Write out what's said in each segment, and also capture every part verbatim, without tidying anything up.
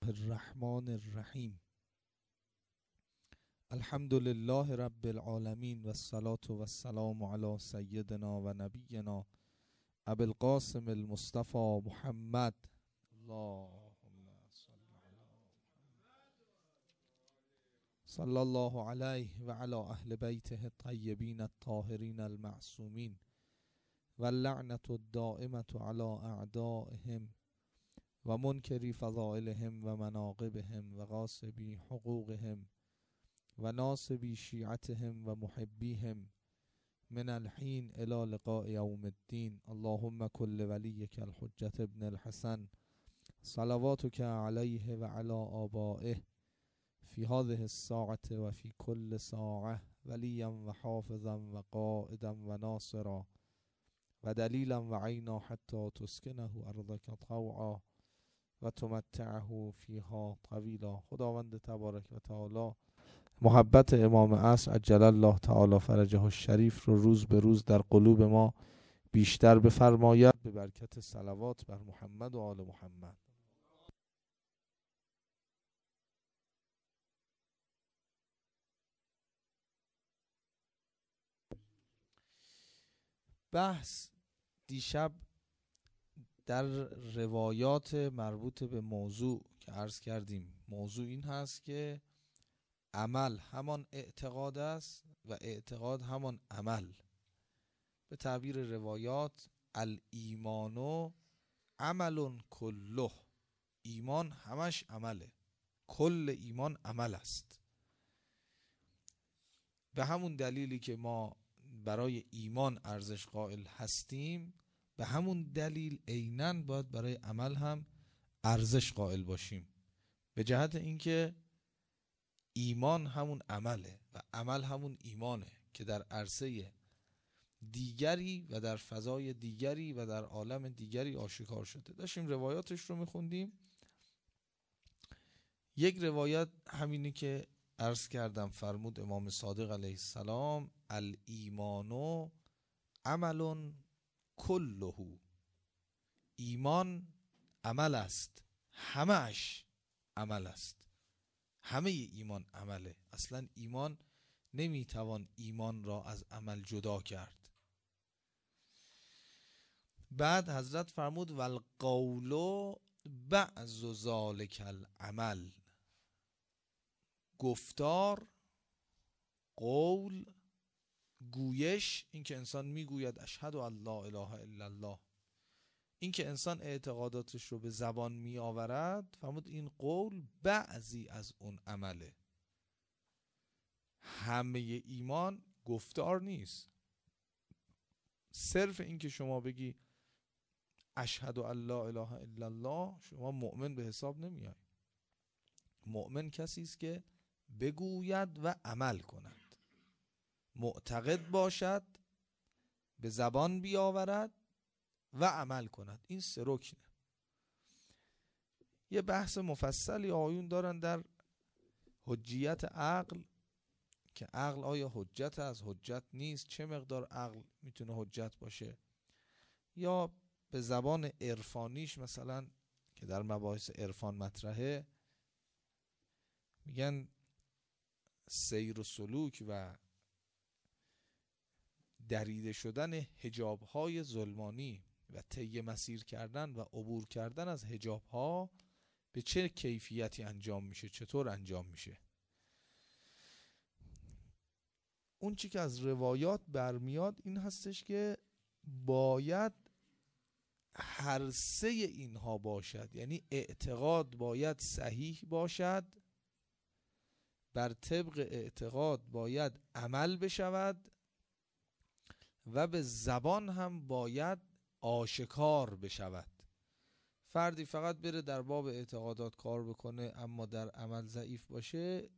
الرحمن الرحیم. الحمد لله رب العالمین و الصلاة و السلام علی سیدنا و نبینا ابی القاسم المصطفى محمد. اللهم صلی الله علیه و علی اهل بیته الطیبین الطاهرین المعصومین و اللعنة الدائمة علی اعدائهم و منکری فضائلهم و مناقبهم و غاصبی حقوقهم و ناصبی شیعتهم و محبیهم من الحین الی لقاء یوم الدین. اللهم کل ولیک الحجة ابن الحسن صلواتک علیه و علی آبائه فی هذه الساعة و فی کل ساعة ولیا و حافظا و قائدا و ناصرا و دلیلا و عینا حتی تسکنه ارضک طوعا و تمتعه فیها طویلا. خداوند تبارک و تعالی محبت امام عصر عجل الله تعالی فرجه الشریف رو روز به روز در قلوب ما بیشتر بفرماید به برکت صلوات بر محمد و آل محمد. بحث دیشب در روایات مربوط به موضوع که عرض کردیم، موضوع این هست که عمل همان اعتقاد است و اعتقاد همان عمل. به تعبیر روایات الایمان عمل کله، ایمان همش عمله، کل ایمان عمل است. به همون دلیلی که ما برای ایمان ارزش قائل هستیم، به همون دلیل عیناً باید برای عمل هم ارزش قائل باشیم، به جهت اینکه ایمان همون عمله و عمل همون ایمانه که در عرصه دیگری و در فضای دیگری و در عالم دیگری آشکار شده. داشتیم روایاتش رو میخوندیم. یک روایت همینی که عرض کردم، فرمود امام صادق علیه السلام الایمان عمل کله، ایمان عمل است، همه‌اش عمل است، همه ایمان عمله. اصلا ایمان نمیتوان ایمان را از عمل جدا کرد. بعد حضرت فرمود والقول بعض ذلک العمل، گفتار، قول، گویش، این که انسان میگوید اشهد ان لا اله الا الله، این که انسان اعتقاداتش رو به زبان می آورد، فرمود این قول بعضی از اون عمله. همه ایمان گفتار نیست. صرف این که شما بگی اشهد ان لا اله الا الله، شما مؤمن به حساب نمیای. مؤمن کسی است که بگوید و عمل کند، معتقد باشد، به زبان بیاورد و عمل کند. این سه رکنه. یه بحث مفصلی آیون دارن در حجیت عقل، که عقل آیا حجت از حجت نیست، چه مقدار عقل میتونه حجت باشه، یا به زبان عرفانیش مثلا که در مباحث عرفان مطرحه، میگن سیر و سلوک و دریده شدن حجاب‌های ظلمانی و طی مسیر کردن و عبور کردن از حجاب‌ها به چه کیفیتی انجام میشه، چطور انجام میشه. اون چی که از روایات برمیاد این هستش که باید هر سه اینها باشد، یعنی اعتقاد باید صحیح باشد، بر طبق اعتقاد باید عمل بشود و به زبان هم باید آشکار بشود. فردی فقط بره در باب اعتقادات کار بکنه اما در عمل ضعیف باشه،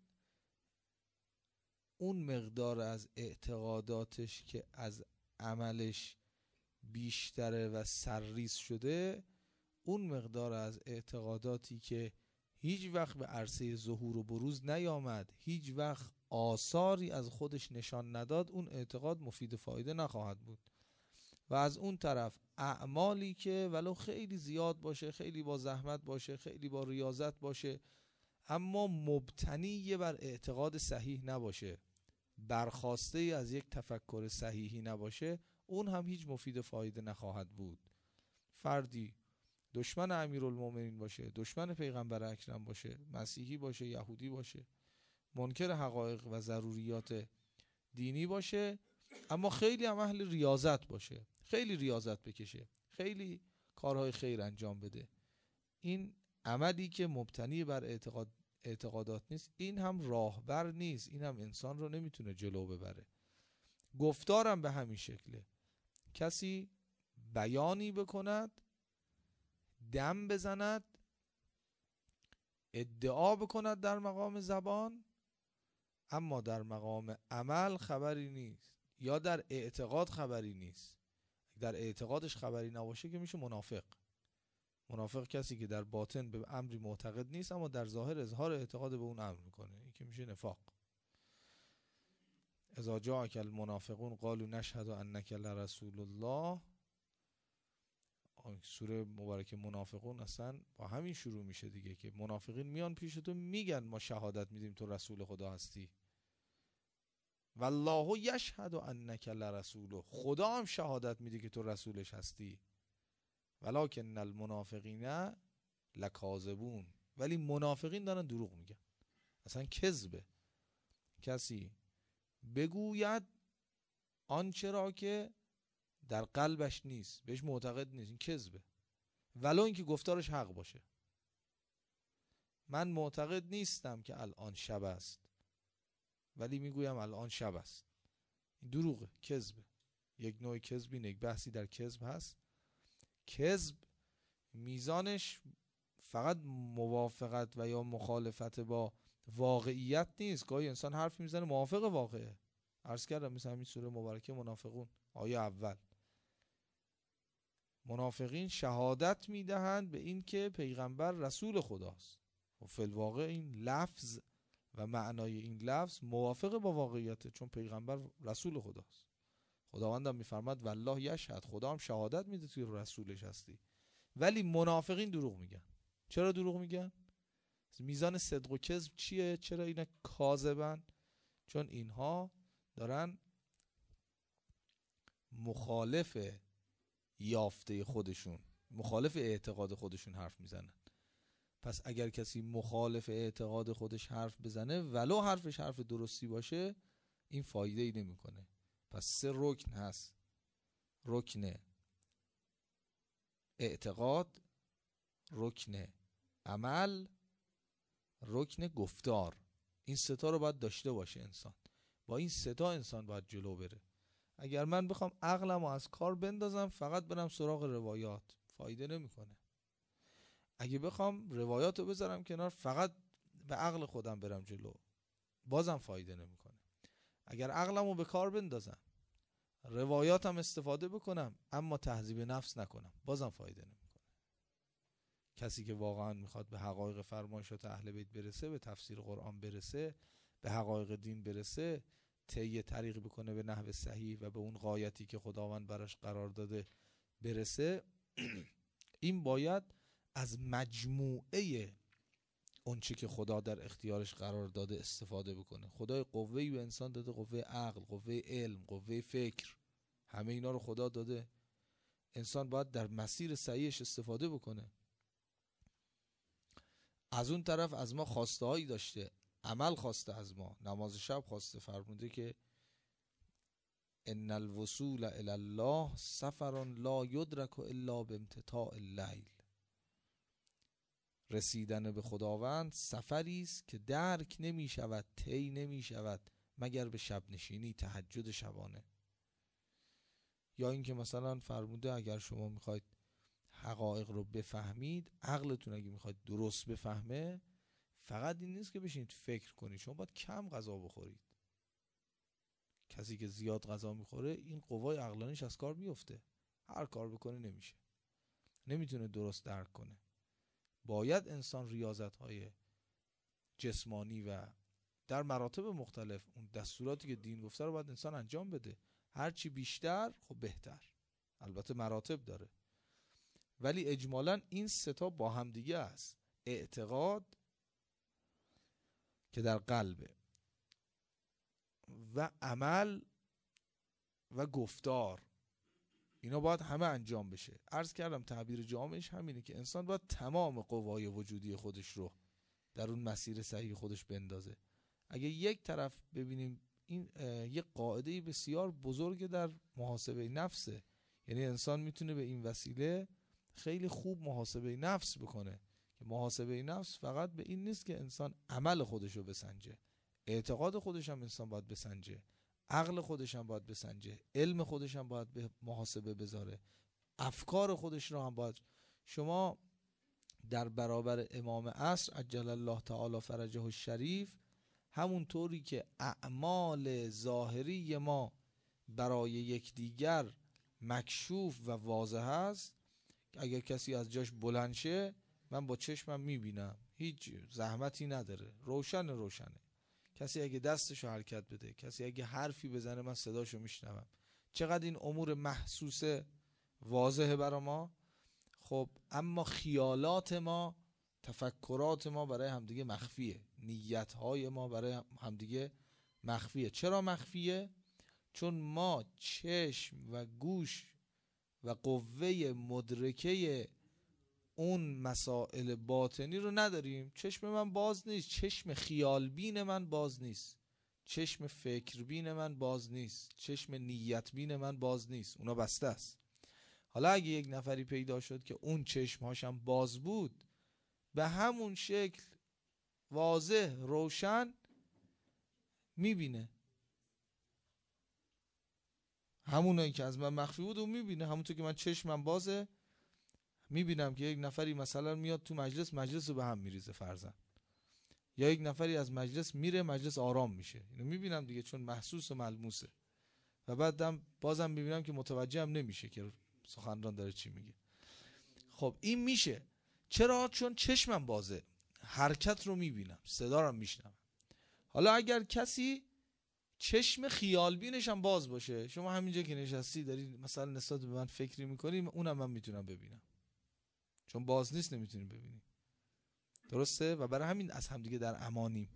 اون مقدار از اعتقاداتش که از عملش بیشتره و سرریز شده، اون مقدار از اعتقاداتی که هیچ وقت به عرصه ظهور و بروز نیامد، هیچ وقت آثاری از خودش نشان نداد، اون اعتقاد مفید فایده نخواهد بود. و از اون طرف اعمالی که ولو خیلی زیاد باشه، خیلی با زحمت باشه، خیلی با ریاضت باشه، اما مبتنی بر اعتقاد صحیح نباشه، برخواسته از یک تفکر صحیحی نباشه، اون هم هیچ مفید فایده نخواهد بود. فردی دشمن امیرالمومنین باشه، دشمن پیغمبر اکرم باشه، مسیحی باشه، یهودی باشه، منکر حقایق و ضروریات دینی باشه، اما خیلی هم اهل ریاضت باشه، خیلی ریاضت بکشه، خیلی کارهای خیر انجام بده، این عملی که مبتنی بر اعتقاد اعتقادات نیست، این هم راهبر نیست، این هم انسان رو نمیتونه جلو ببره. گفتارم به همین شکله. کسی بیانی بکند، دم بزند، ادعا بکند در مقام زبان، اما در مقام عمل خبری نیست، یا در اعتقاد خبری نیست. در اعتقادش خبری نباشه که میشه منافق. منافق کسی که در باطن به امری معتقد نیست اما در ظاهر اظهار اعتقاد به اون امر میکنه، این که میشه نفاق. اذا جاءک المنافقون قالوا نشهد انک لرسول الله، سوره مبارکه منافقون اصلا با همین شروع میشه دیگه، که منافقین میان پیش تو میگن ما شهادت میدیم تو رسول خدا هستی. والله یشهد انک لرسوله، خدا هم شهادت میده که تو رسولش هستی. ولکن المنافقین لکاذبون، ولی منافقین دارن دروغ میگن، اصلا کذبه. کسی بگوید آنچه را که در قلبش نیست، بهش معتقد نیست، این کذبه، ولو اینکه گفتارش حق باشه. من معتقد نیستم که الان شب است، ولی میگویم الان شب است، این دروغه، کذبه. یک نوع کذب، یک بحثی در کذب هست. کذب میزانش فقط موافقت و یا مخالفت با واقعیت نیست، گاهی انسان حرف میزنه موافق واقعه. عرض کردم مثل همین سوره مبارکه منافقون آیه اول، منافقین شهادت میدهند به این که پیغمبر رسول خداست و فی الواقع این لفظ و معنای این لفظ موافق با واقعیته، چون پیغمبر رسول خداست. خداوند هم میفرماد والله یشهد، خدا هم شهادت میده توی رسولش هستی. ولی منافقین دروغ میگن. چرا دروغ میگن؟ میزان صدق و کذب چیه؟ چرا اینا کاذبن؟ چون اینها دارن مخالف یافته خودشون، مخالف اعتقاد خودشون حرف میزنن. پس اگر کسی مخالف اعتقاد خودش حرف بزنه، ولو حرفش حرف درستی باشه، این فایده ای نمیکنه. پس سه رکن هست: رکن اعتقاد، رکن عمل، رکن گفتار. این سه تا رو باید داشته باشه انسان. با این سه تا انسان باید جلو بره. اگر من بخوام عقلم رو از کار بندازم، فقط برم سراغ روایات، فایده نمیکنه. اگه بخوام روایات رو بذارم کنار، فقط به عقل خودم برم جلو، بازم فایده نمیکنه. اگر عقلم رو به کار بندازم، روایاتم استفاده بکنم، اما تهذیب نفس نکنم، بازم فایده نمیکنه. کسی که واقعا میخواد به حقایق فرمایشات اهل بیت برسه، به تفسیر قرآن برسه، به حقایق دین برسه، طی طریق بکنه به نحو صحیح و به اون غایتی که خداوند براش قرار داده برسه، این باید از مجموعه اونچه که خدا در اختیارش قرار داده استفاده بکنه. خدای قوه‌ای به انسان داده، قوه عقل، قوه علم، قوه فکر، همه اینا رو خدا داده. انسان باید در مسیر صحیحش استفاده بکنه. از اون طرف از ما خواسته هایی داشته، عمل خواسته از ما. نماز شب خواسته، فرموده که ان الوصول الی الله سفر لا یدرک الا بامتطاع اللیل. رسیدن به خداوند سفری است که درک نمی شود، طی نمی شود مگر به شب نشینی، تهجد شبانه. یا اینکه مثلا فرموده اگر شما میخواید حقایق رو بفهمید، عقلتون اگه میخواید درست بفهمه، فقط این نیست که بشینید فکر کنید، شما باید کم غذا بخورید. کسی که زیاد غذا میخوره، این قوای عقلانیش از کار میفته، هر کار بکنه نمیشه، نمیتونه درست درک کنه. باید انسان ریاضت های جسمانی و در مراتب مختلف، اون دستوراتی که دین گفته رو باید انسان انجام بده. هرچی بیشتر خب بهتر. البته مراتب داره، ولی اجمالاً این سه تا با هم دیگه است. اعتقاد که در قلبه و عمل و گفتار، اینا باید همه انجام بشه. عرض کردم تعبیر جامعش همینه که انسان باید تمام قوای وجودی خودش رو در اون مسیر صحیح خودش بندازه. اگه یک طرف ببینیم، این یک قاعده بسیار بزرگ در محاسبه نفسه، یعنی انسان میتونه به این وسیله خیلی خوب محاسبه نفس بکنه که محاسبه نفس فقط به این نیست که انسان عمل خودش رو بسنجه، اعتقاد خودش هم انسان باید بسنجه، عقل خودش هم باید بسنجه، علم خودش هم باید به محاسبه بذاره، افکار خودش رو هم باید. شما در برابر امام عصر عجل الله تعالی فرجه الشریف، همون طوری که اعمال ظاهری ما برای یکدیگر مکشوف و واضح است، اگر کسی از جاش بلند شه من با چشمم میبینم، هیچ زحمتی نداره، روشن روشنه. کسی اگه دستشو حرکت بده، کسی اگه حرفی بزنه من صداشو میشنوم. چقدر این امور محسوسه، واضحه برای ما. خب اما خیالات ما، تفکرات ما برای همدیگه مخفیه، نیتهای ما برای همدیگه مخفیه. چرا مخفیه؟ چون ما چشم و گوش و قوه مدرکه اون مسائل باطنی رو نداریم. چشم من باز نیست، چشم خیالبین من باز نیست، چشم فکربین من باز نیست، چشم نیتبین من باز نیست، اونا بسته است. حالا اگه یک نفری پیدا شد که اون چشمهاشم باز بود، به همون شکل واضح روشن میبینه، همونایی که از من مخفی بود اون میبینه. همونطور که من چشمم بازه میبینم که یک نفری مثلا میاد تو مجلس، مجلس رو به هم میریزه فرضاً، یا یک نفری از مجلس میره، مجلس آرام میشه، اینو میبینم دیگه، چون محسوس و ملموسه. و بعدم بازم میبینم که متوجه هم نمیشه که سخنران داره چی میگه. خب این میشه، چرا؟ چون چشمم بازه، حرکت رو میبینم، صدا رو میشنوم. حالا اگر کسی چشم خیالبینش هم باز باشه، شما همینجا که نشستی داری مثلا نسبت به من فکری میکنی، اونم من میتونم ببینم، چون باز نیست نمیتونی ببینی. درسته؟ و برای همین از همدیگه در امانیم،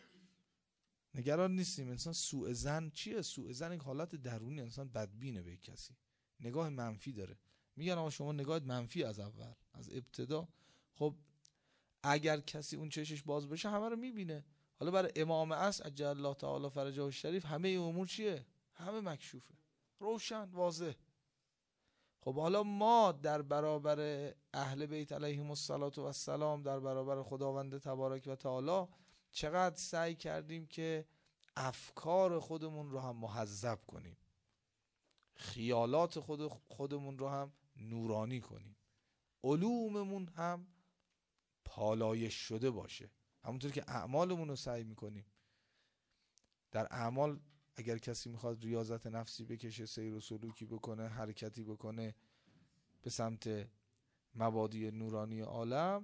نگران نیستیم. انسان سوء ظن چیه؟ سوء ظن یک حالت درونی، انسان بدبینه به کسی، نگاه منفی داره. میگن آقا شما نگاهت منفی از اول، از ابتدا. خب اگر کسی اون چشش باز بشه همه رو میبینه. حالا برای امام عصر عجل الله تعالی فرجه الشریف همه این امور چیه؟ همه مکشوفه، روشن، واضح. خب حالا ما در برابر اهل بیت علیهم الصلاة و السلام، در برابر خداوند تبارک و تعالی چقدر سعی کردیم که افکار خودمون رو هم مهذب کنیم، خیالات خود خودمون رو هم نورانی کنیم، علوممون هم پالایش شده باشه، همونطور که اعمالمون رو سعی میکنیم. در اعمال اگر کسی میخواد ریاضت نفسی بکشه، سیر و سلوکی بکنه، حرکتی بکنه به سمت مبادی نورانی عالم،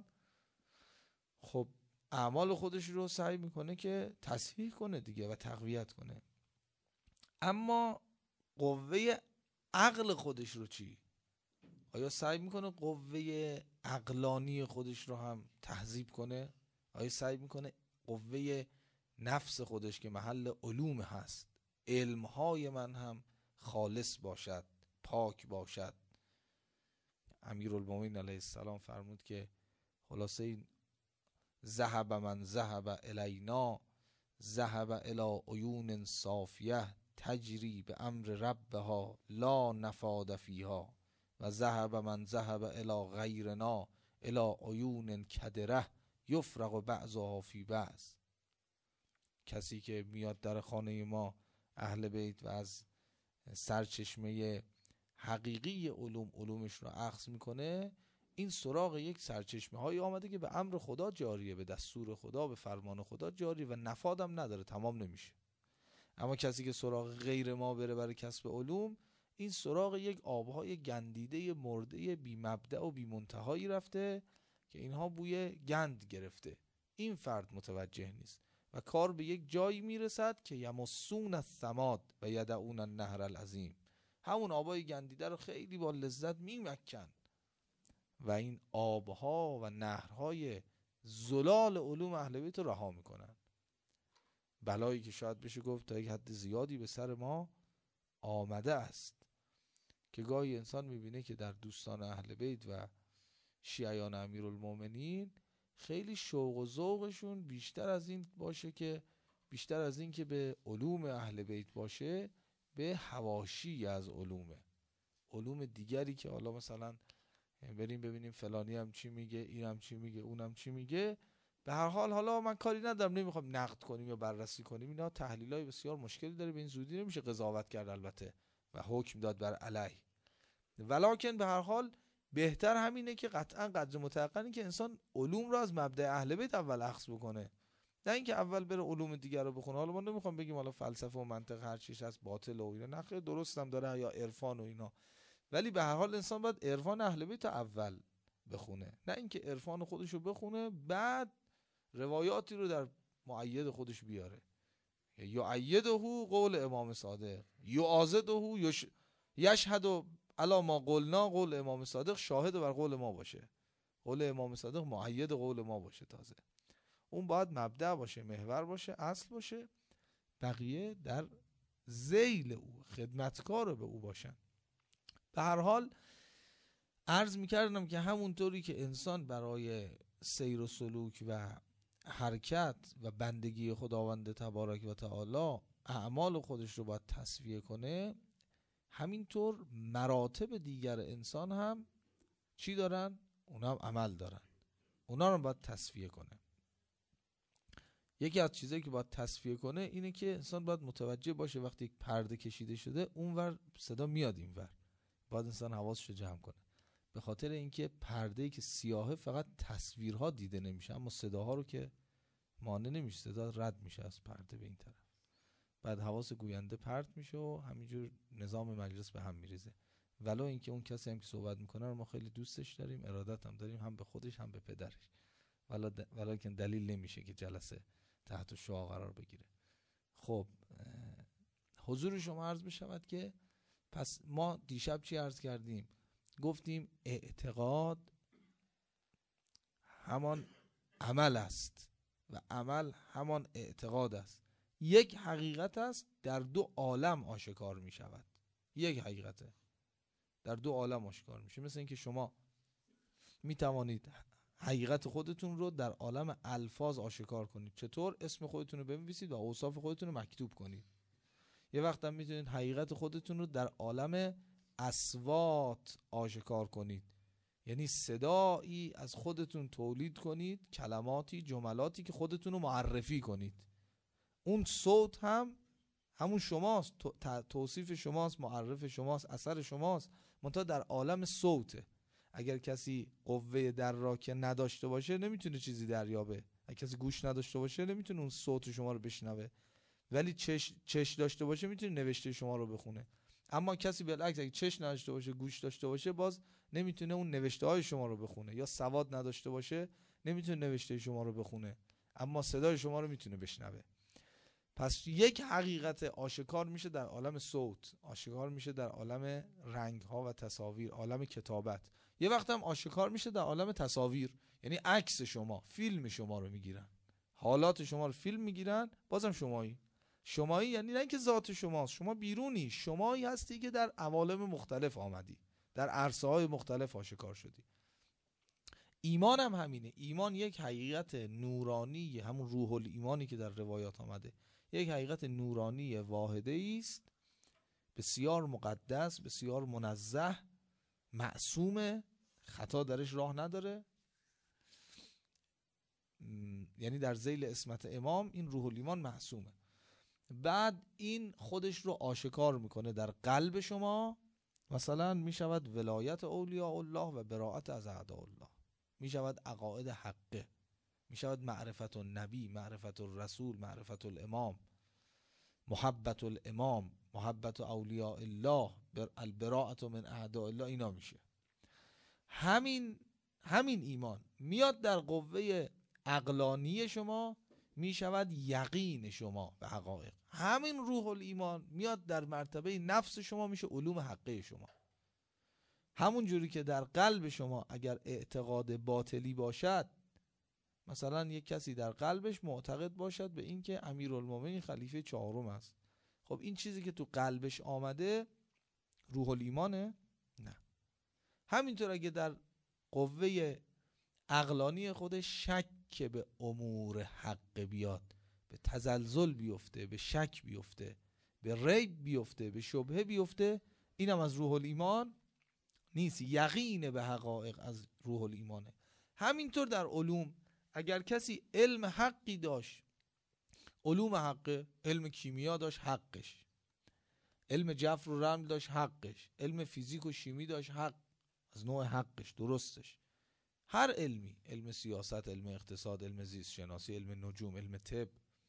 خب اعمال خودش رو سعی میکنه که تصحیح کنه دیگه و تقویت کنه. اما قوه عقل خودش رو چی؟ آیا سعی میکنه قوه عقلانی خودش رو هم تهذیب کنه؟ آیا سعی میکنه قوه نفس خودش که محل علوم هست، علمهای من هم خالص باشد، پاک باشد؟ امیرالمومنین علیه السلام فرمود که خلاصه این ذهب من ذهب الینا، ذهب الی عیون صافیه تجری به امر ربها لا نفاد فیها، و ذهب من ذهب الی غیرنا الی عیون کدره یفرق بعضها فی بعض. کسی که میاد در خانه ما اهل بیت و از سرچشمه حقیقی علوم علومش رو اخذ میکنه، این سراغ یک سرچشمه هایی آمده که به امر خدا جاریه، به دستور خدا، به فرمان خدا جاریه و نفادم نداره، تمام نمیشه. اما کسی که سراغ غیر ما بره برای کسب علوم، این سراغ یک آبهای گندیده مرده بی مبدأ و بی منتهایی رفته که اینها بوی گند گرفته. این فرد متوجه نیست و کار به یک جایی میرسد که یمسون الثماد و یدعون النهر العظیم، همون آبای گندیده رو خیلی با لذت میمکن و این آبها و نهرهای زلال علوم اهل بیت رو رها میکنن. بلایی که شاید بشه گفت تا یک حد زیادی به سر ما آمده است که گاهی انسان میبینه که در دوستان اهل بیت و شیعیان امیرالمومنین خیلی شوق و ذوقشون بیشتر از این باشه که بیشتر از این که به علوم اهل بیت باشه، به حواشی از علومه، علوم دیگری که حالا مثلا بریم ببینیم فلانی هم چی میگه، این هم چی میگه، اونم چی میگه. به هر حال حالا من کاری ندارم، نمیخوام نقد کنیم یا بررسی کنیم، اینا تحلیلای بسیار مشکلی داره، به این زودی نمیشه قضاوت کرد البته و حکم داد بر علیه. ولکن به هر حال بهتر همینه که قطعا قدر متيقنی که انسان علوم رو از مبدأ اهل بیت اول اخذ بکنه، نه اینکه اول بره علوم دیگر رو بخونه. حالا ما نمیخوام بگیم حالا فلسفه و منطق هر چیز هست باطل و اینا، نه درست هم داره، یا عرفان و اینا، ولی به هر حال انسان باید عرفان اهل بیت اول بخونه، نه اینکه عرفان خودش رو بخونه بعد روایاتی رو در مؤید خودش بیاره. یؤیده قول امام صادق، یعاضده یش... یشهد علی ما قلنا، قول امام صادق شاهد بر قول ما باشه، قول امام صادق مؤید قول ما باشه. تازه اون باید مبدأ باشه، محور باشه، اصل باشه، بقیه در ذیل او خدمتکار به او باشن. به هر حال عرض میکردم که همونطوری که انسان برای سیر و سلوک و حرکت و بندگی خداوند تبارک و تعالی اعمال خودش رو باید تصفیه کنه، همینطور مراتب دیگر انسان هم چی دارن؟ اونا هم عمل دارن، اونا رو باید تصفیه کنه. یکی از چیزایی که باید تصفیه کنه اینه که انسان باید متوجه باشه وقتی یک پرده کشیده شده اونور صدا میاد اینور، باید انسان حواسش رو جمع کنه، به خاطر اینکه پرده‌ای که سیاهه فقط تصویرها دیده نمیشه، اما صداها رو که مانع نمیشه، صدا رد میشه از پرده به این طرف، بعد حواس گوینده پرت میشه و همینجور نظام مجلس به هم میریزه. ولو اینکه اون کسی هم که صحبت میکنه رو ما خیلی دوستش داریم، ارادت هم داریم، هم به خودش هم به پدرش، ولی ولیکن دلیل نمیشه که جلسه تحت شعاع قرار بگیره. خب حضور شما عرض بشود که پس ما دیشب چی عرض کردیم؟ گفتیم اعتقاد همان عمل است و عمل همان اعتقاد است. یک حقیقت است در دو عالم آشکار می شود، یک حقیقته در دو عالم آشکار میشه. مثل اینکه شما می توانید حقیقت خودتون رو در عالم الفاظ آشکار کنید. چطور؟ اسم خودتون رو بنویسید و اوصاف خودتون رو مکتوب کنید. یه وقت هم میتونید حقیقت خودتون رو در عالم اصوات آشکار کنید، یعنی صدایی از خودتون تولید کنید، کلماتی، جملاتی که خودتون رو معرفی کنید. اون صوت هم همون شماست، توصیف شماست، معرف شماست، اثر شماست، منتها در عالم صوته. اگر کسی قوه دراکه نداشته باشه نمیتونه چیزی دریابه، اگر کسی گوش نداشته باشه نمیتونه اون صوت شما رو بشنوه، ولی چش چش داشته باشه میتونه نوشته شما رو بخونه. اما کسی بالعکس اگه چش نداشته باشه، گوش داشته باشه، باز نمیتونه اون نوشته های شما رو بخونه، یا سواد نداشته باشه نمیتونه نوشته شما رو بخونه، اما صدای شما رو میتونه بشنوه. پس یک حقیقت آشکار میشه در عالم صوت، آشکار میشه در عالم رنگ ها و تصاویر، عالم کتابت. یه وقت هم آشکار میشه در عالم تصاویر، یعنی عکس شما، فیلم شما رو میگیرن، حالات شما رو فیلم میگیرن، بازم شمایی. شمایی یعنی نه اینکه ذات شماست، شما بیرونی، شمایی هستی که در عوالم مختلف آمدی، در عرصه های مختلف آشکار شدی. ایمان هم همینه. ایمان یک حقیقت نورانی، همون روح الایمانی که در روایات آمده، یک حقیقت نورانی واحده است، بسیار مقدس، بسیار منزه، معصومه، خطا درش راه نداره، یعنی در ذیل اسمت امام این روح الایمان معصومه. بعد این خودش رو آشکار میکنه در قلب شما، مثلا میشود ولایت اولیاء الله و براءت از اعداء الله، میشود عقاید حقه، میشود معرفت النبی، معرفت الرسول، معرفت الامام، محبت الامام، محبت اولیاء الله، البراءت من اعداء الله. اینا میشه همین همین ایمان میاد در قوه عقلانی شما، می شود یقین شما به حقایق. همین روح الایمان میاد در مرتبه نفس شما، میشه علوم حقه شما. همون جوری که در قلب شما اگر اعتقاد باطلی باشد، مثلا یک کسی در قلبش معتقد باشد به این که امیرالمومنین خلیفه چهارم است، خب این چیزی که تو قلبش آمده روح الایمانه؟ نه. همینطور اگه در قوه عقلانی خودش شک به امور حق بیاد، به تزلزل بیفته، به شک بیفته، به ریب بیفته، به شبهه بیفته، اینم از روح الایمان نیست. یقین به حقایق از روح الایمانه. همینطور در علوم اگر کسی علم حقی داشت، علوم حقه، علم کیمیا داشت حقش، علم جبر و رمل داشت حقش، علم فیزیک و شیمی داشت حق از نوع حقش درستش، هر علمی، علم سیاست، علم اقتصاد، علم زیست شناسی، علم نجوم، علم طب،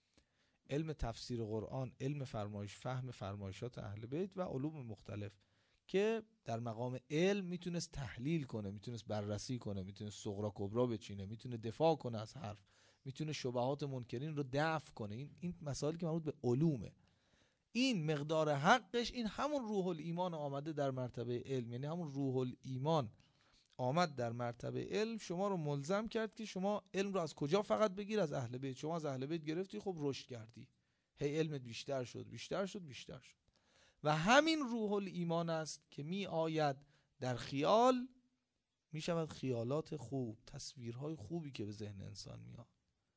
علم تفسیر قرآن، علم فرمایش فهم فرمایشات اهل بیت و علوم مختلف که در مقام علم میتونست تحلیل کنه، میتونست بررسی کنه، میتونست صغرا کبرا بچینه، میتونه دفاع کنه از حرف، میتونه شبهات منکرین رو دفع کنه. این این مسائلی که مربوط به علومه، این مقدار حقش، این همون روح الایمان آمده در مرتبه علم. یعنی همون روح الایمان آمد در مرتبه علم، شما رو ملزم کرد که شما علم رو از کجا فقط بگیر؟ از اهل بیت. شما از اهل بیت گرفتی، خب رشد کردی، هی علمت بیشتر شد بیشتر شد بیشتر شد. و همین روح الایمان است که می آید در خیال، می شود خیالات خوب، تصویرهای خوبی که به ذهن انسان میاد،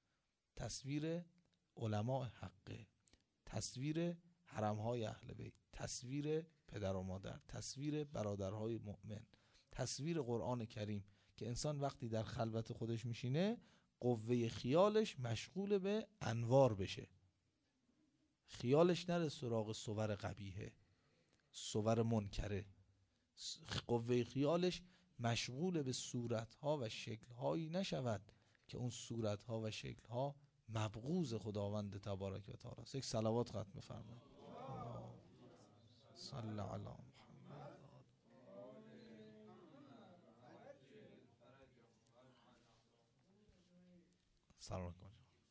تصویر علماء حقه، تصویر حرمهای اهل بیت، تصویر پدر و مادر، تصویر برادرهای مؤمن، تصویر قرآن کریم، که انسان وقتی در خلوت خودش میشینه قوه خیالش مشغول به انوار بشه، خیالش نره سراغ صور قبیحه، صور منکره، قوه خیالش مشغول به صورتها و شکلهایی نشود که اون صورتها و شکلها مبغوض خداوند تبارک و تعالی است. یک صلوات ختم بفرمایید. صلی علی محمد. سلام علیکم.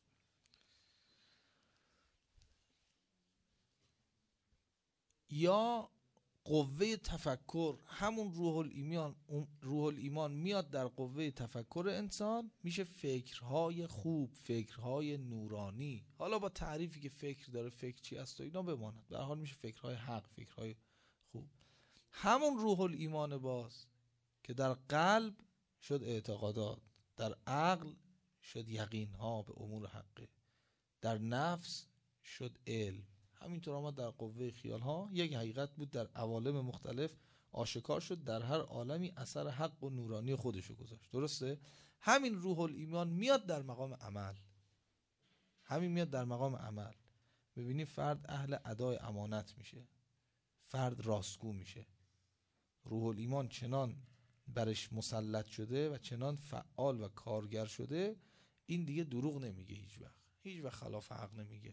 یا قوه تفکر، همون روح الایمان، روح الایمان میاد در قوه تفکر انسان، میشه فکرهای خوب، فکرهای نورانی. حالا با تعریفی که فکر داره، فکر چی است و اینا بماند، به هر حال میشه فکرهای حق، فکرهای خوب. همون روح الایمان باز که در قلب شد اعتقادات، در عقل شد یقینها به امور حقه، در نفس شد علم. همینطور آمد در قوه خیال ها، یک حقیقت بود در عوالم مختلف آشکار شد، در هر عالمی اثر حق و نورانی خودشو گذاشت. درسته؟ همین روح الایمان میاد در مقام عمل، همین میاد در مقام عمل. ببینی فرد اهل ادای امانت میشه، فرد راستگو میشه، روح الایمان چنان برش مسلط شده و چنان فعال و کارگر شده، این دیگه دروغ نمیگه، هیچ وقت هیچ وقت خلاف حق نمیگه،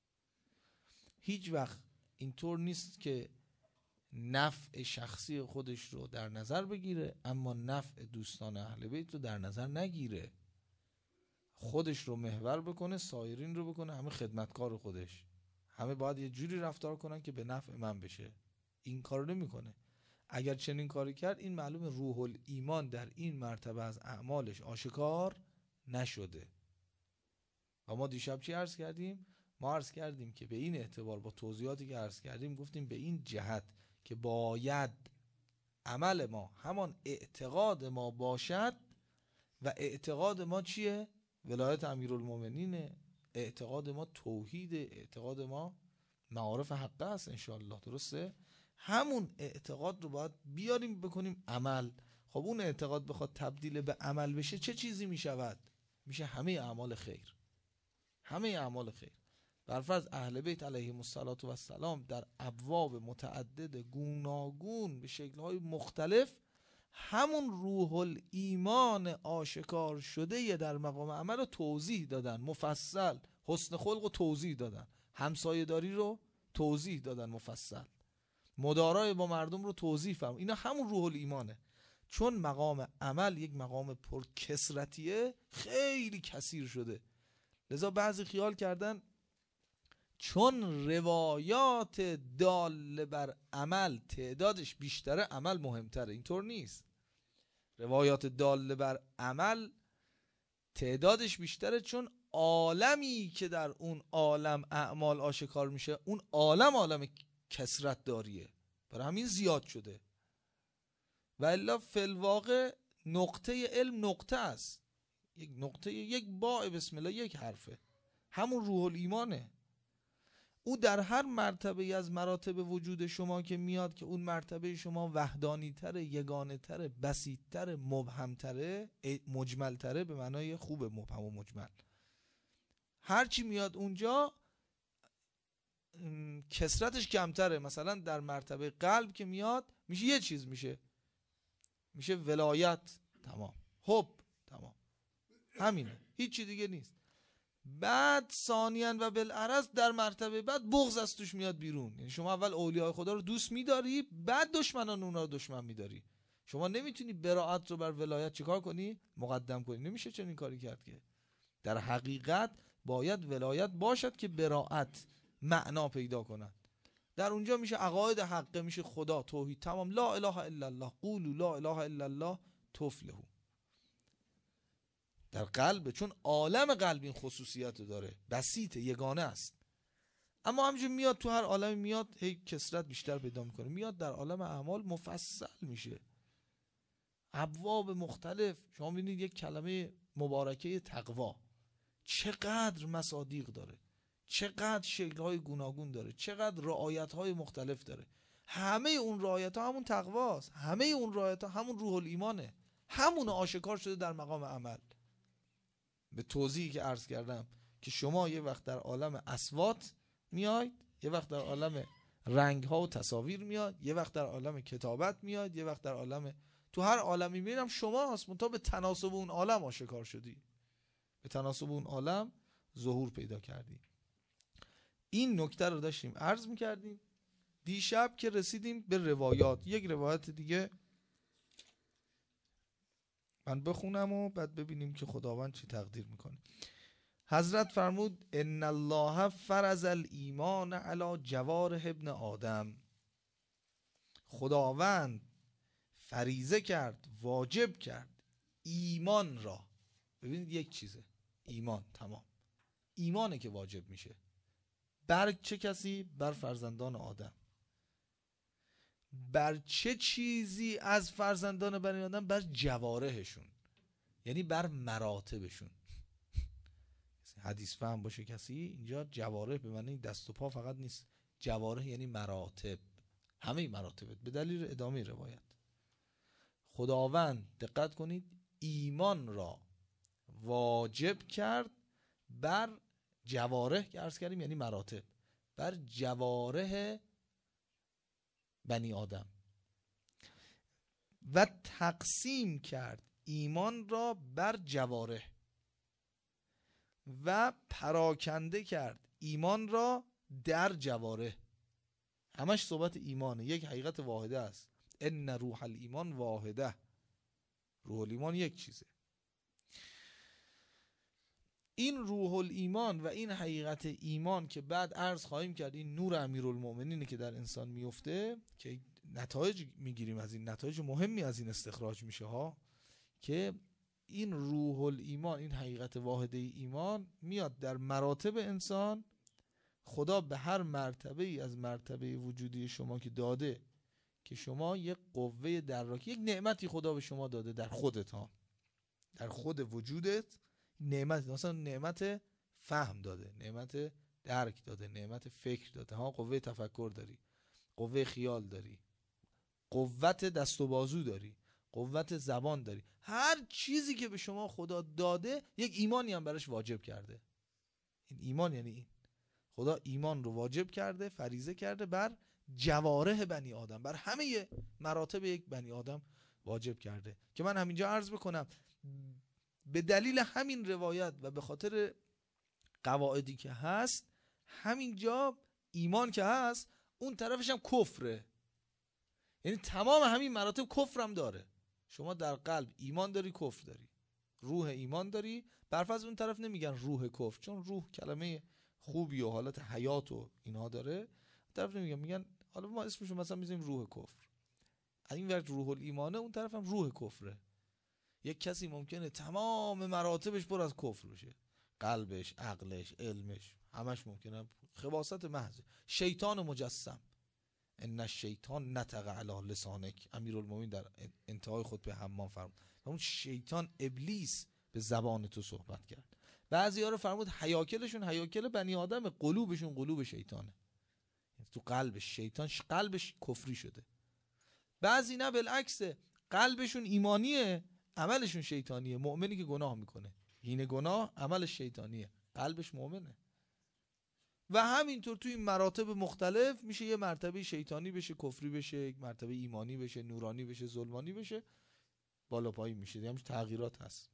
هیچ وقت اینطور نیست که نفع شخصی خودش رو در نظر بگیره اما نفع دوستان اهل بیت رو در نظر نگیره، خودش رو محور بکنه، سایرین رو بکنه همه خدمتکار خودش، همه باید یه جوری رفتار کنن که به نفع من بشه. این کارو نمیکنه. اگر چنین کاری کرد، این معلوم روح الایمان در این مرتبه از اعمالش آشکار نشده. و ما دیشب چی عرض کردیم؟ ما عرض کردیم که به این اعتبار، با توضیحاتی که عرض کردیم، گفتیم به این جهت که باید عمل ما همان اعتقاد ما باشد. و اعتقاد ما چیه؟ ولایت امیرالمومنینه، اعتقاد ما توحید، اعتقاد ما معارف حقه است انشاءالله. درسته؟ همون اعتقاد رو باید بیاریم بکنیم عمل. خب اون اعتقاد بخواد تبدیل به عمل بشه، چه چیزی می شود؟ میشه همه اعمال خیر، همه اعمال خیر. برفرض اهل بیت علیهم السلام در ابواب متعدد گوناگون به شکل‌های مختلف همون روح الایمان آشکار شده در مقام عمل رو توضیح دادن، مفصل. حسن خلق رو توضیح دادن، همسایه داری رو توضیح دادن مفصل، مدارای با مردم رو توضیح فرمودن. اینا همون روح الایمانه. چون مقام عمل یک مقام پرکثرتیه، خیلی کثیر شده، لذا بعضی خیال کردن چون روایات دال بر عمل تعدادش بیشتره عمل مهمتره. اینطور نیست. روایات دال بر عمل تعدادش بیشتره چون عالمی که در اون عالم اعمال آشکار میشه اون عالم عالم کثرت داریه، برای همین زیاد شده. و الا فی الواقع نقطه علم نقطه است، یک نقطه، یک باء بسم الله یک حرفه، همون روح الایمانه. او در هر مرتبه از مراتب وجود شما که میاد که اون مرتبه شما وحدانی تره، یگانه تره، بسیط تره، مبهم تره، مجمل تره، به معنای خوب مبهم و مجمل، هرچی میاد اونجا کثرتش کمتره. مثلا در مرتبه قلب که میاد میشه یه چیز، میشه میشه ولایت، تمام، حب، تمام، همینه، هیچی دیگه نیست. بعد ثانیاً و بالعرض در مرتبه بعد بغض از توش میاد بیرون. یعنی شما اول اولیاء خدا رو دوست میداری، بعد دشمنان اونا رو دشمن میداری. شما نمیتونی براءت رو بر ولایت چیکار کنی؟ مقدم کنی. نمیشه چنین کاری کرد که. در حقیقت باید ولایت باشد که براءت معنا پیدا کند. در اونجا میشه عقاید حقه، میشه خدا، توحید، تمام، لا اله الا الله، قولوا لا اله الا الله تفلحوا. در قلب، چون عالم قلب این خصوصیت رو داره، بسیطه، یگانه است. اما همینجور میاد تو هر عالم میاد هی کثرت بیشتر پیدا میکنه، میاد در عالم اعمال مفصل میشه، ابواب مختلف. شما ببینید یک کلمه مبارکه تقوا چقدر مصادیق داره، چقدر شکل‌های گوناگون داره، چقدر رعایت‌های مختلف داره. همه اون رعایت‌ها همون تقواست، همه اون رعایت‌ها همون روح الایمانه، همون آشکار شده در مقام عمل. به توضیحی که عرض کردم که شما یه وقت در عالم اصوات میاید، یه وقت در عالم رنگ‌ها و تصاویر میاد، یه وقت در عالم کتابت میاد، یه وقت در عالم، تو هر عالمی میبینم شما هست منتها به تناسب اون عالم آشکار شدی، به تناسب اون عالم ظهور پیدا کردی. این نکته رو داشتیم عرض میکردیم. دیشب که رسیدیم به روایات، یک روایت دیگه من بخونم و بعد ببینیم که خداوند چی تقدیر میکنه. حضرت فرمود ان الله فرض الایمان علی جوارح ابن آدم. خداوند فریضه کرد، واجب کرد ایمان را. ببینید یک چیزه، ایمان، تمام، ایمانه که واجب میشه. بر چه کسی؟ بر فرزندان آدم. بر چه چیزی از فرزندان بنی آدم؟ بر جوارحشون، یعنی بر مراتبشون. حدیث فهم باشه کسی، اینجا جوارح به معنی دست و پا فقط نیست، جوارح یعنی مراتب، همه مراتب، به دلیل ادامه روایت. خداوند دقت کنید ایمان را واجب کرد بر جوارح که عرض کردیم یعنی مراتب، بر جوارح بنی آدم، و تقسیم کرد ایمان را بر جوارح، و پراکنده کرد ایمان را در جوارح. همش صحبت ایمانه، یک حقیقت واحده است. ان روح الایمان واحده، روح الایمان یک چیزه. این روح الایمان و این حقیقت ایمان که بعد عرض خواهیم کرد این نور امیرالمومنینه که در انسان میفته، که نتایج میگیریم از این، نتایج مهمی از این استخراج میشه ها، که این روح الایمان، این حقیقت واحده ایمان میاد در مراتب انسان. خدا به هر مرتبه ای از مرتبه وجودی شما که داده، که شما یک قوه دراکی، یک نعمتی خدا به شما داده در خودت ها، در خود وجودت نعمت، مثلا نعمت فهم داده، نعمت درک داده، نعمت فکر داده ها، قوه تفکر داری، قوه خیال داری، قوت دست و بازو داری، قوت زبان داری. هر چیزی که به شما خدا داده یک ایمانی هم براش واجب کرده. این ایمان یعنی این، خدا ایمان رو واجب کرده، فریضه کرده بر جوارح بنی آدم، بر همه مراتب یک بنی آدم واجب کرده. که من همینجا عرض بکنم به دلیل همین روایت و به خاطر قواعدی که هست، همینجا ایمان که هست اون طرفش هم کفره، یعنی تمام همین مراتب کفر هم داره. شما در قلب ایمان داری، کفر داری. روح ایمان داری، برفرض اون طرف نمیگن روح کفر، چون روح کلمه خوبی و حالت حیات و اینها داره، طرف نمیگن، میگن حالا ما اسمشو مثلا میذاریم روح کفر. این وقت روح الایمانه، اون طرف هم روح کفره. یک کسی ممکنه تمام مراتبش پر از کفر باشه، قلبش، عقلش، علمش، همش ممکنه خباثت محض. شیطان مجسم، ان الشیطان نطق علی لسانک، امیرالمومنین در انتهای خطبه حمام فرمود اون شیطان ابلیس به زبان تو صحبت کرد. بعضیا رو فرمود هیاکلشون هیاکل بنی آدم، قلوبشون قلوب شیطانه، تو قلبش شیطان قلبش کفری شده. بعضی نه بالعکس، قلبشون ایمانیه عملشون شیطانیه. مؤمنی که گناه میکنه، این گناه عملش شیطانیه، قلبش مؤمنه. و همینطور توی این مراتب مختلف میشه یه مرتبه شیطانی بشه، کفری بشه، یک مرتبه ایمانی بشه، نورانی بشه، ظلمانی بشه، بالا پایین میشه، یعنی تغییرات هست.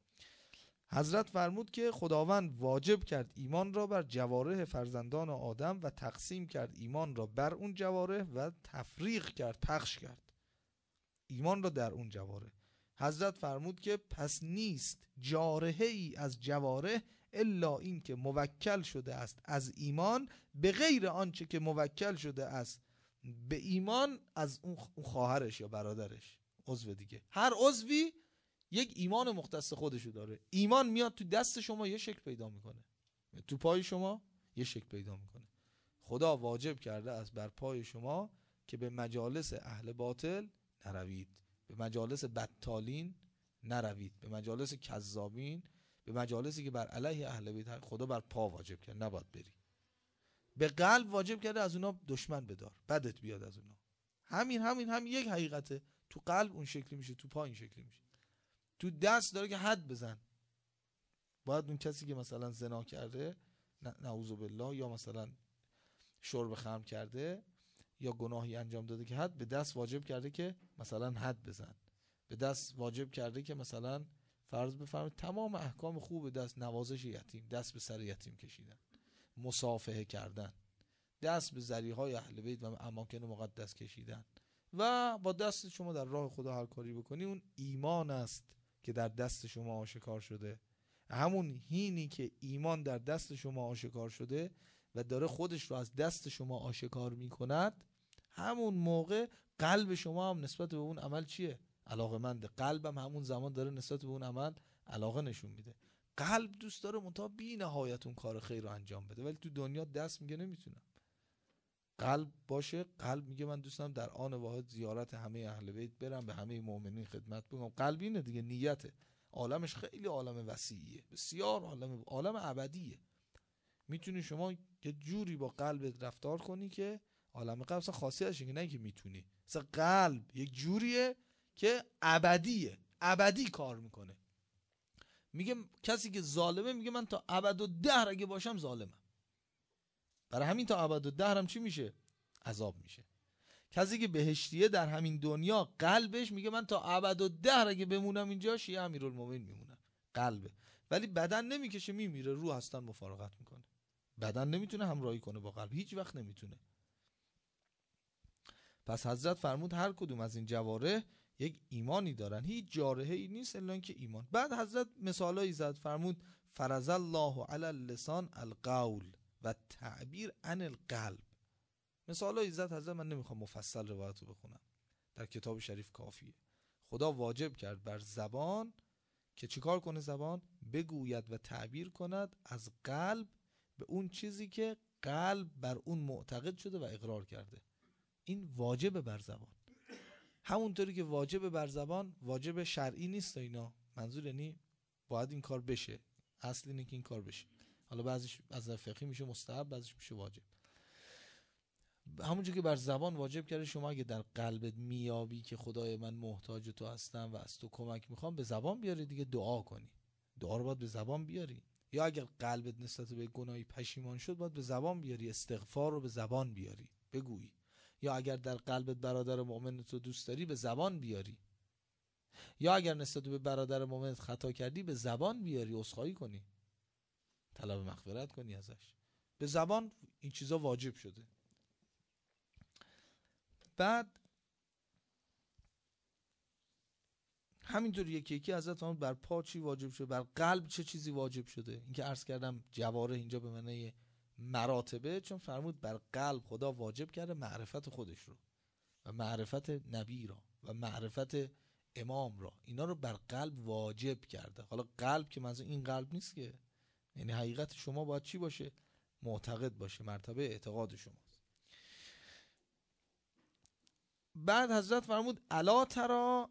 حضرت فرمود که خداوند واجب کرد ایمان را بر جوارح فرزندان آدم و تقسیم کرد ایمان را بر اون جوارح و تفریق کرد، پخش کرد ایمان را در اون جوارح. حضرت فرمود که پس نیست جارحه ای از جوارح الا این که موکل شده است از ایمان به غیر آنچه که موکل شده است به ایمان از اون خواهرش یا برادرش، عضو دیگه. هر عضوی یک ایمان مختص خودشو داره. ایمان میاد تو دست شما یه شکل پیدا میکنه، تو پای شما یه شکل پیدا میکنه. خدا واجب کرده از بر پای شما که به مجالس اهل باطل نروید، به مجالس بدتالین نروید، به مجالس کذابین، به مجالسی که بر علیه اهل بیت خدا بر پا واجب کرد نباید بری. به قلب واجب کرده از اونا دشمن بدار، بدت بیاد از اونا. همین همین هم یک حقیقته. تو قلب اون شکلی میشه، تو پا این شکلی میشه. تو دست داره که حد بزن، باید اون کسی که مثلا زنا کرده نعوذ بالله یا مثلا شرب خمر کرده یا گناهی انجام داده که حد، به دست واجب کرده که مثلا حد بزن، به دست واجب کرده که مثلا فرض بفرمایید تمام احکام خوب دست، نوازش یتیم، دست به سر یتیم کشیدن، مصافحه کردن، دست به ذریهای اهل بیت و اماکن مقدس کشیدن و با دست شما در راه خدا هر کاری بکنی، اون ایمان است که در دست شما آشکار شده. همون هینی که ایمان در دست شما آشکار شده و داره خودش رو از دست شما آشکار میکند، همون موقع قلب شما هم نسبت به اون عمل چیه؟ علاقه‌منده. قلبم همون زمان داره نسبت به اون عمل علاقه نشون میده. قلب دوست داره منتها بی نهایت اون کار خیر رو انجام بده، ولی تو دنیا دست میگه نمیتونم. قلب باشه، قلب میگه من دوستم در آن واحد زیارت همه اهل بیت برم، به همه مؤمنین خدمت بکنم. قلب اینه دیگه، نیته. عالمش خیلی عالم وسیعیه، بسیار عالم عالم ابدیه. میتونی شما یه جوری با قلبت رفتار کنی که عالم قلب اصلا خاصیتش اینه، نه که میتونی، اصلا قلب یک جوریه که ابدیه، ابدی کار میکنه. میگه کسی که ظالمه میگه من تا ابد و دهر اگه باشم ظالمم، برای همین تا ابد و دهرم چی میشه؟ عذاب میشه. کسی که بهشتیه در همین دنیا قلبش میگه من تا ابد و دهر اگه بمونم اینجا شیعه امیرالمومنین میمونم، قلبه. ولی بدن نمیکشه، میمیره، روح هستن مفارقت میکنه. بدن نمیتونه همراهی کنه با قلب، هیچ وقت نمیتونه. پس حضرت فرمود هر کدوم از این جوارح یک ایمانی دارن، هیچ جارحه ای نیست الا اینکه ایمان. بعد حضرت مثالایی زد، فرمود فرض الله علی اللسان القول و تعبیر عن القلب. مثالایی زد حضرت، من نمیخوام مفصل روایتو بخونم، در کتاب شریف کافیه. خدا واجب کرد بر زبان که چیکار کنه؟ زبان بگوید و تعبیر کند از قلب به اون چیزی که قلب بر اون معتقد شده و اقرار کرده. این واجب بر زبان. همونطوری که واجب بر زبان واجب شرعی نیست اینا، منظور یعنی باید این کار بشه، اصل اینه که این کار بشه. حالا بعضیش از فقهی میشه مستحب، بعضیش میشه واجب. همونجوری که بر زبان واجب کرده شما اگه در قلبت میابی که خدای من محتاج تو هستم و از تو کمک میخوام، به زبان بیاری دیگه، دعا کنی. دعا رو باید به زبان بیاری. یا اگر قلبت نسبت به گناهی پشیمان شد، باید به زبان بیاری، استغفار رو به زبان بیاری، بگویی. یا اگر در قلبت برادر مؤمن تو دوست داری، به زبان بیاری. یا اگر نسبت به برادر مؤمن خطا کردی، به زبان بیاری، عذرخواهی کنی، طلب مغفرت کنی ازش. به زبان این چیزا واجب شده. بعد همینطور یکی یکی حضرت فرمود بر پا چی واجب شده، بر قلب چه چیزی واجب شده. این که عرض کردم جواره اینجا به معنی مراتبه، چون فرمود بر قلب خدا واجب کرده معرفت خودش رو و معرفت نبی را و معرفت امام را، اینا رو بر قلب واجب کرده. حالا قلب که منظور این قلب نیست که، یعنی حقیقت شما باید چی باشه؟ معتقد باشه، مرتبه اعتقاد شماست. بعد حضرت فرمود الا تری،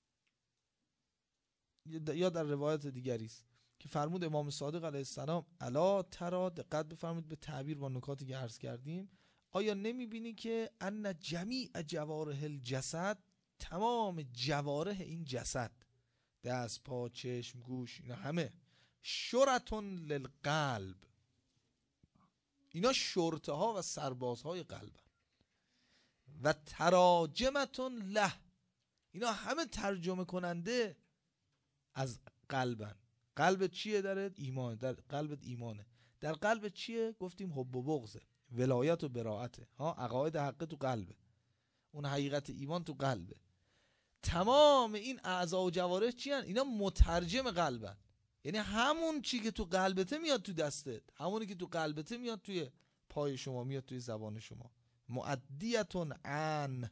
یا در روایت دیگری است که فرمود امام صادق علیه السلام الا تری، دقت بفرمایید به تعبیر با نکاتی که عرض کردیم، آیا نمیبینی که ان جمیع جوارح الجسد، تمام جوارح این جسد، دست، پا، چشم، گوش، اینا همه شرطن للقلب، اینا شرطه ها و سربازهای قلبن، و تراجمتون له، اینا همه ترجمه کننده از قلبن. قلبت چیه؟ داره ایمان، در قلبت ایمانه. در قلبت چیه؟ گفتیم حب و بغضه، ولایت و براءته، ها، عقاید حقه تو قلبه، اون حقیقت ایمان تو قلبه. تمام این اعضا و جوارح چی هن؟ اینا مترجم قلبن، یعنی همون چی که تو قلبته میاد تو دستت، همونی که تو قلبته میاد توی پای شما، میاد توی زبان شما. مؤدیتون عن،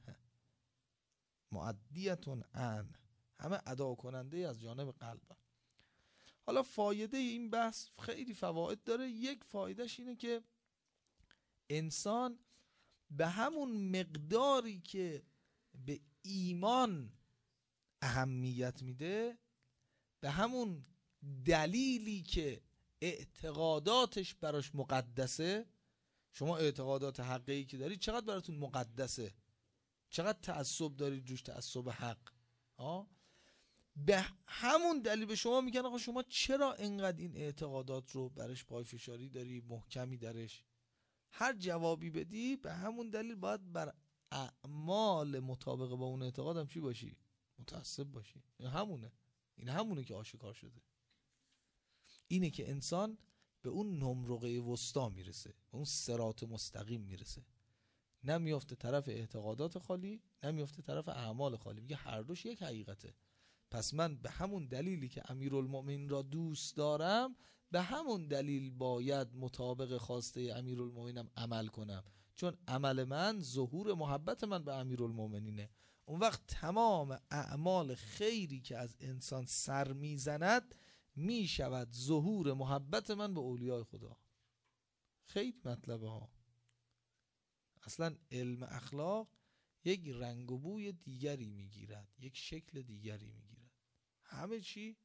مؤدیتون عن، همه ادا کننده از جانب قلبن. حالا فایده این بحث خیلی فواید داره. یک فایدهش اینه که انسان به همون مقداری که به ایمان اهمیت میده، به همون دلیلی که اعتقاداتش براش مقدسه، شما اعتقادات حقیقی که دارید چقدر براتون مقدسه، چقدر تعصب دارید روش، تعصب حق، ها، به همون دلیل به شما میگن آقا شما چرا اینقدر این اعتقادات رو برش پای فشاری داری، محکمی درش، هر جوابی بدی به همون دلیل باید بر اعمال مطابق با اون اعتقاد هم چی باشی؟ متعصب باشی. این همونه، این همونه که آشکار شده. اینه که انسان به اون نمرقه وسطا میرسه، به اون صراط مستقیم میرسه، نمیافته طرف اعتقادات خالی، نمیافته طرف اعمال خالی، میگه هر دوش یک حقیقته. پس من به همون دلیلی که امیرالمؤمنین را دوست دارم، به همون دلیل باید مطابق خواسته امیرالمؤمنینم عمل کنم، چون عمل من ظهور محبت من به امیرالمؤمنینه. اون وقت تمام اعمال خیری که از انسان سر میزند میشود ظهور محبت من به اولیاء خدا. خیلی مطلبه ها. اصلا علم اخلاق یک رنگ و بوی دیگری میگیرد، یک شکل دیگری میگیرد. همه چی،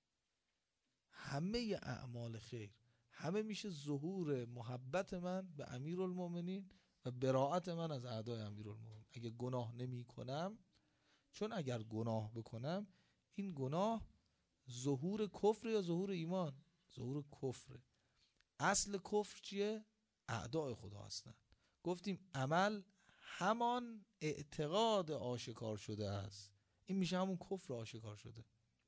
همه اعمال خیر، همه میشه ظهور محبت من به امیرالمؤمنین و براءت من از اعدای امیرالمؤمنین. اگه گناه نمی کنم، چون اگر گناه بکنم این گناه ظهور کفر یا ظهور ایمان؟ ظهور کفره. اصل کفر چیه؟ اعدای خدا هستن. گفتیم عمل همان اعتقاد آشکار شده است، این میشه همون کفر آشکار شده.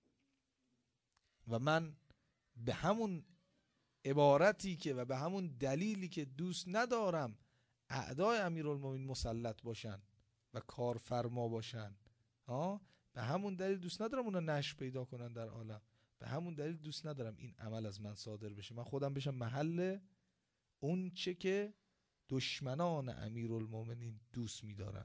و من به همون عبارتی که و به همون دلیلی که دوست ندارم اعدای امیرالمومنین مسلط باشن و کارفرما باشن، ها، به همون دلیل دوست ندارم اونا نشر پیدا کنن در عالم، به همون دلیل دوست ندارم این عمل از من صادر بشه، من خودم بشم محل اون چه که دشمنان امیرالمومنین دوست می‌دارن.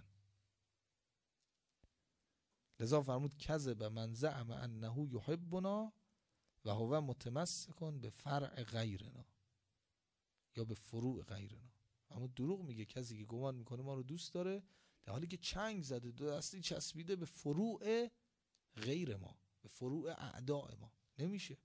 لذا فرمود کذب من زعم انه یحبنا و هو متمسک به فرع غیرنا یا به فروع غیرنا. اما دروغ میگه کسی که گمان میکنه ما رو دوست داره، در حالی که چنگ زده، دو دستی چسبیده به فروع غیر ما، به فروع اعداء ما. نمیشه.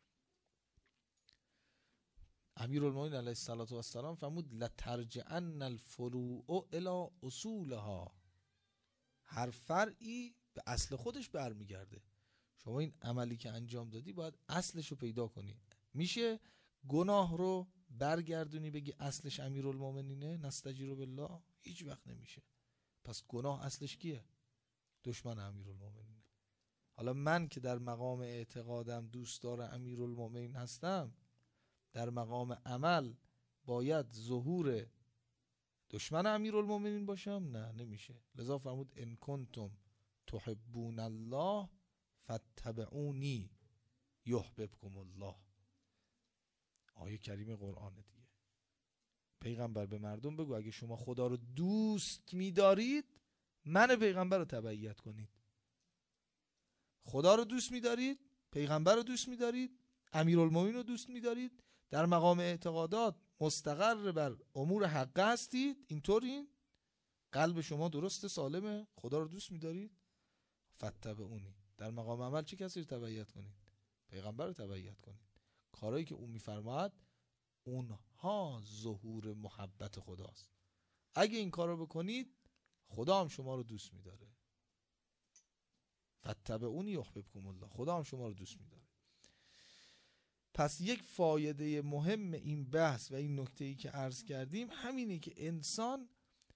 امیرالمومنین علیه السلام فرمود لترجعن الفروع الی اصولها، هر فرعی به اصل خودش برمیگرده. شما این عملی که انجام دادی باید اصلش رو پیدا کنی. میشه گناه رو برگردونی بگی اصلش امیرالمومنینه؟ نستجیر بالله، هیچ وقت نمیشه. پس گناه اصلش کیه؟ دشمن امیرالمومنینه. حالا من که در مقام اعتقادم دوست داره امیرالمومنین هستم، در مقام عمل باید ظهور دشمن امیرالمومنین باشم؟ نه، نمیشه. لذا فرمود ان کنتم تحبون الله فاتبعونی یحببکم الله. آیه کریم قرآن دیگه. پیغمبر به مردم بگو اگه شما خدا رو دوست می‌دارید من پیغمبر رو تبعیت کنید. خدا رو دوست می‌دارید، پیغمبر رو دوست می‌دارید، امیرالمومنین رو دوست می‌دارید، در مقام اعتقادات مستقر بر امور حق هستید، اینطورین، قلب شما درست سالمه، خدا رو دوست می‌دارید، فاتبعونی. در مقام عمل چه کسی رو تبعیت کنید؟ پیغمبر رو تبعیت کنید. کارهایی که اون می‌فرماید اونها ظهور محبت خداست. اگه این کار رو بکنید خدا هم شما رو دوست می‌داره. فاتبعونی یحببکم الله. خدا هم شما رو دوست می‌داره. پس یک فایده مهم این بحث و این نکته‌ای که عرض کردیم همینه که انسان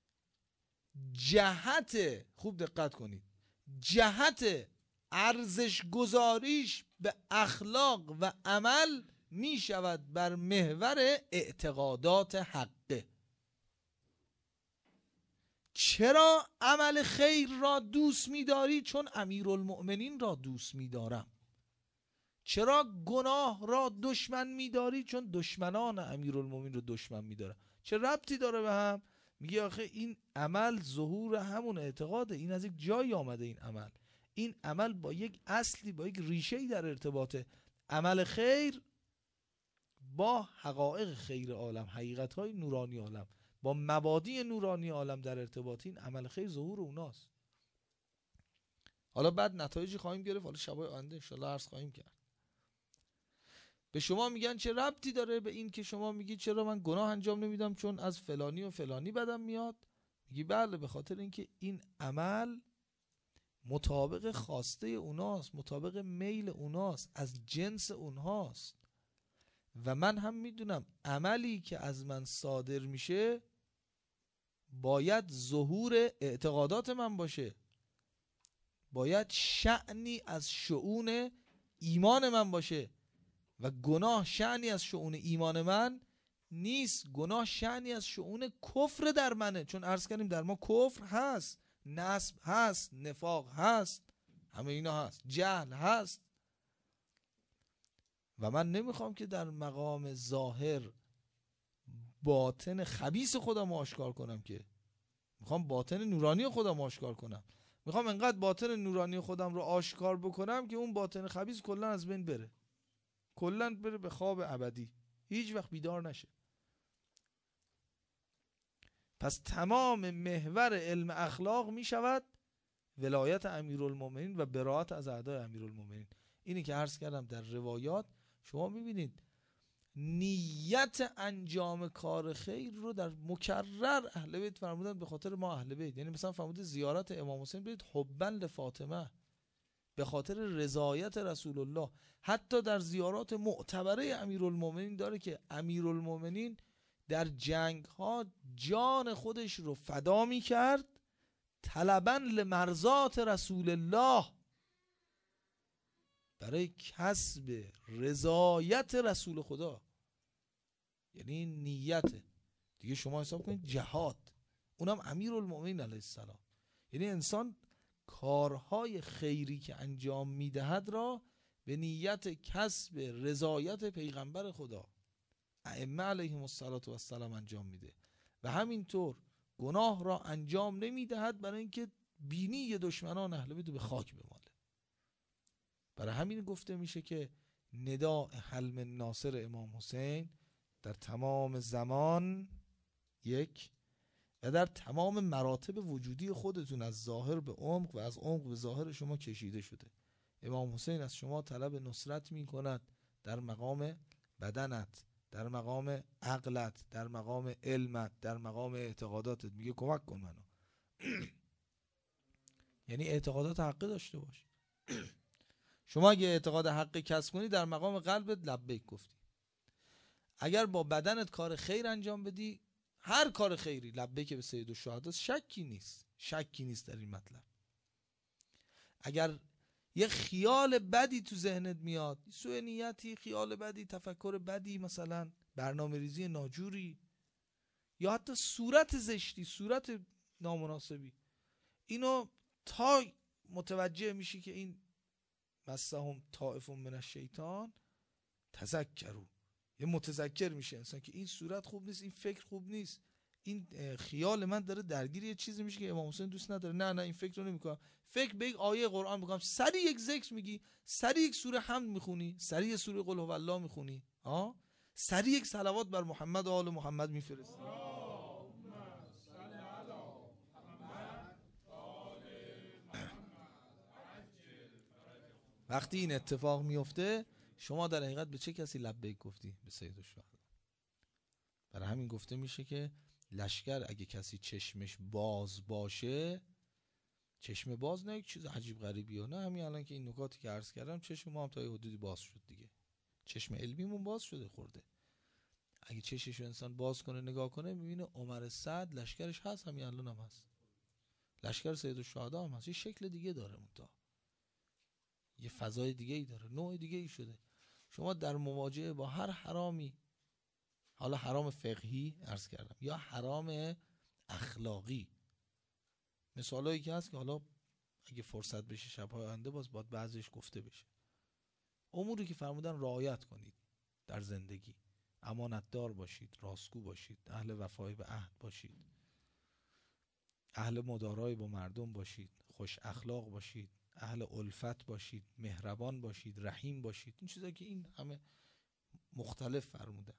جهت، خوب دقت کنید، جهت ارزش گذاریش به اخلاق و عمل می شود بر محور اعتقادات حقه. چرا عمل خیر را دوست می داری؟ چون امیرالمؤمنین را دوست می دارم. چرا گناه را دشمن می داری؟ چون دشمنان امیرالمؤمنین را دشمن می دارم. چه ربطی داره به هم؟ میگه آخه این عمل ظهور همون اعتقاده، این از یک جایی آمده، این عمل این عمل با یک اصلی، با یک ریشه‌ای در ارتباطه. عمل خیر با حقایق خیر عالم، حقیقت‌های نورانی عالم، با مبادی نورانی عالم در ارتباط. این عمل خیر ظهور اوناست. حالا بعد نتایجی خواهیم گرفت، حالا شبای آینده ان شاءالله عرض خواهیم کرد. به شما میگن چه ربطی داره به این که شما میگی چرا من گناه انجام نمیدم چون از فلانی و فلانی بدم میاد؟ میگی بله، به خاطر اینکه این عمل مطابق خواسته اوناست، مطابق میل اوناست، از جنس اونهاست. و من هم میدونم عملی که از من صادر میشه باید ظهور اعتقادات من باشه، باید شأنی از شؤون ایمان من باشه. و گناه شأنی از شؤون ایمان من نیست، گناه شأنی از شؤون کفر در منه. چون عرض کردیم در ما کفر هست، نسب هست، نفاق هست، همه اینا هست، جهل هست. و من نمیخوام که در مقام ظاهر باطن خبیث خودم آشکار کنم، که میخوام باطن نورانی خودم آشکار کنم. میخوام انقدر باطن نورانی خودم رو آشکار بکنم که اون باطن خبیث کلا از بین بره، کلا بره به خواب ابدی، هیچ وقت بیدار نشه. پس تمام محور علم اخلاق می شود ولایت امیرالمؤمنین و براءت از اعدای امیرالمؤمنین. اینی که عرض کردم در روایات شما میبینید نیت انجام کار خیر رو در مکرر اهل بیت فرمودن به خاطر ما اهل بیت. یعنی مثلا فرموده زیارت امام حسین برید حبا لفاطمه، به خاطر رضایت رسول الله. حتی در زیارات معتبره امیرالمؤمنین داره که امیرالمؤمنین در جنگ ها جان خودش رو فدا می کرد طلباً لمرضات رسول الله، برای کسب رضایت رسول خدا. یعنی این نیته دیگه. شما حساب کنید جهاد، اونم امیرالمؤمنین علیه السلام. یعنی انسان کارهای خیری که انجام میدهد را به نیت کسب رضایت پیغمبر خدا ائمه علیهم السلام انجام میده. و همینطور گناه را انجام نمیدهد برای اینکه بینی دشمنان اهل بیت به خاک بماله. برای همین گفته میشه که نداء حلم ناصر امام حسین در تمام زمان یک و در تمام مراتب وجودی خودتون از ظاهر به عمق و از عمق به ظاهر شما کشیده شده. امام حسین از شما طلب نصرت می کند در مقام بدنت، در مقام عقلت، در مقام علمت، در مقام اعتقاداتت. میگه کمک کن منو. یعنی اعتقادات حقی داشته باش. شما اگه اعتقاد حقی کسب کنی در مقام قلبت لبیک گفتی. اگر با بدنت کار خیر انجام بدی، هر کار خیری لبیک به سید الشهدا، شکی نیست، شکی نیست در این مطلب. اگر یه خیال بدی تو ذهنت میاد، سوء نیتی، خیال بدی، تفکر بدی، مثلا برنامه ریزی ناجوری، یا حتی صورت زشتی، صورت نامناسبی، اینو تا متوجه میشی که این مسهم طائف من الشیطان تذکروا. یه متذکر میشه انسان که این صورت خوب نیست، این فکر خوب نیست، این خیال من داره درگیر یه چیزی میشه که امام حسین دوست نداره. نه نه این فکر رو نمیکنم. فکر به یک آیه قرآن میکنم، سریع یک ذکر میگی، سریع یک سوره حمد میخونی، سریع سوره قل هو الله میخونی، ها سریع یک صلوات بر محمد و آل محمد میفرستی. وقتی این اتفاق میفته شما در حقیقت به چه کسی لبیک گفتی؟ به سید الشهدا. برای همین گفته میشه که لشکر اگه کسی چشمش باز باشه، چشم باز نه یک چیز عجیب غریبیه، نه همین الان که این نکاتی که عرض کردم چشم ما هم تا یه حدودی باز شد دیگه، چشم علمیمون باز شده خورده. اگه چشمشو انسان باز کنه نگاه کنه میبینه عمر سعد لشکرش هست، همین الان هم هست، لشکر سید الشهدا هم هست، یه شکل دیگه داره، منتها یه فضای دیگه ای داره، نوع دیگه ای شده. شما در مواجهه با هر حرامی، حالا حرام فقهی عرض کردم یا حرام اخلاقی، مثالایی که هست که حالا اگه فرصت بشه شب‌های آینده باز باید بعضیش گفته بشه. اموری که فرمودن رعایت کنید در زندگی، امانتدار باشید، راستگو باشید، اهل وفای به عهد باشید، اهل مدارای با مردم باشید، خوش اخلاق باشید، اهل الفت باشید، مهربان باشید، رحیم باشید. این چیزایی که این همه مختلف فرمودن.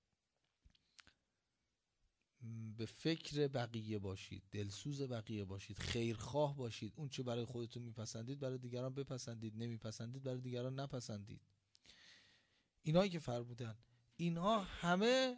به فکر بقیه باشید، دلسوز بقیه باشید، خیرخواه باشید، اون چه برای خودتون میپسندید برای دیگران بپسندید، نمیپسندید برای دیگران نپسندید. اینایی که فرمودن اینها همه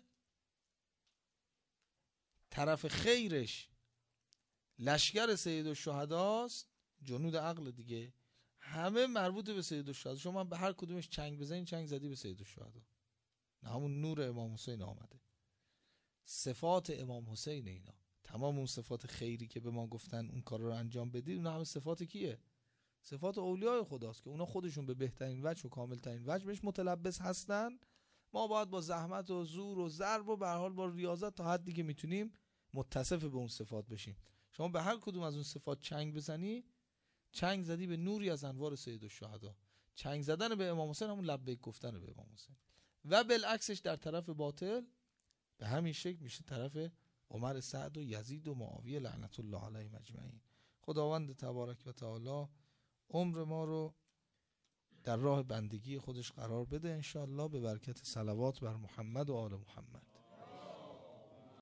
طرف خیرش لشکر سید الشهداست، جنود عقل دیگه، همه مربوط به سید الشهدا. شما به هر کدومش چنگ بزنین چنگ زدی به سید الشهدا. نه همون نور امام حسین آمده، صفات امام حسین، اینا تمام اون صفات خیری که به ما گفتن اون کار رو انجام بدید، اون همه صفات کیه؟ صفات اولیای خداست که اونا خودشون به بهترین وجه و کاملترین وجه بهش متلبس هستن. ما باید با زحمت و زور و ضرب و به هر حال با ریاضت تا حدی که میتونیم متصف به اون صفات بشیم. شما به هر کدوم از اون صفات چنگ بزنی، چنگ زدی به نوری از انوار سید الشهدا. چنگ زدن به امام حسین همون لبیک گفتن به امام حسین، و بالعکسش در طرف باطل به همین شکل میشه طرف عمر سعد و یزید و معاویه لعنت الله علیهم اجمعین. خداوند تبارک و تعالی عمر ما رو در راه بندگی خودش قرار بده انشاءالله، به برکت صلوات بر محمد و آل محمد.